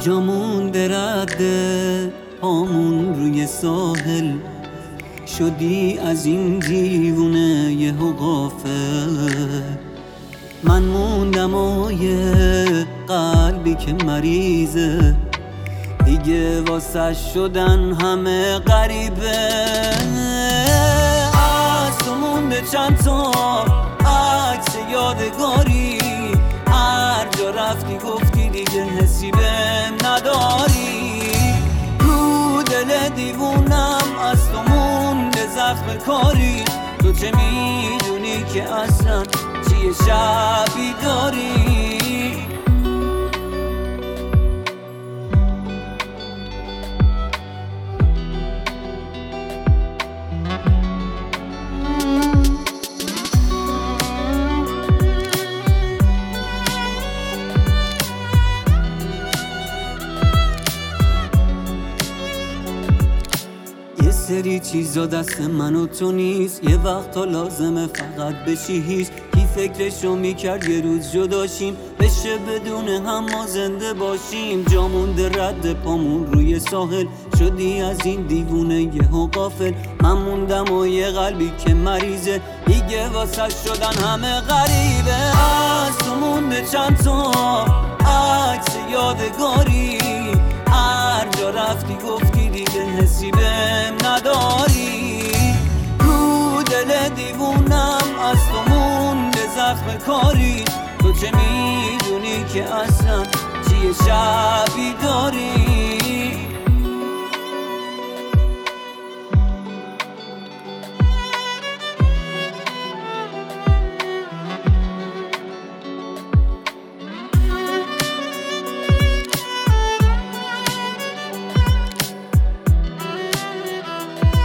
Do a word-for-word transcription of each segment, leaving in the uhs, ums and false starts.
جامون درده پامون روی ساحل، شدی از این دیوونه یه غافل. من موندم و یه قلبی که مریضه، دیگه واسه شدن همه غریبه. از تو مونده چند تا عکس یادگاری، هر جا رفتی گفتی دیگه حسی بهم نداری. رو دل دیوونم از تو مونده زخم کاری، تو چه میدونی که اصلا چیه شبی داری. یه سری چیزا دست من و تو نیست، یه وقتا لازمه فقط بشی هیچ. کی فکرشو میکرد یه روز جداشیم، بشه بدون هم ما زنده باشیم. جا مونده رد پامون روی ساحل، شدی از این دیوونه یهو غافل. من موندم و یه قلبی که مریضه، دیگه واسه شدن همه غریبه. از تو مونده چند تا عکس یادگاری، هر جا رفتی گفتی دیگه حسی بهم نداری. رو دل دیوونم از تو مونده زخم کاری، تو چه میدونی که اصلا چیه شبی داری.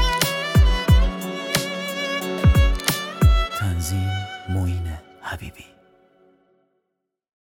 تنظیم معین حبیبی.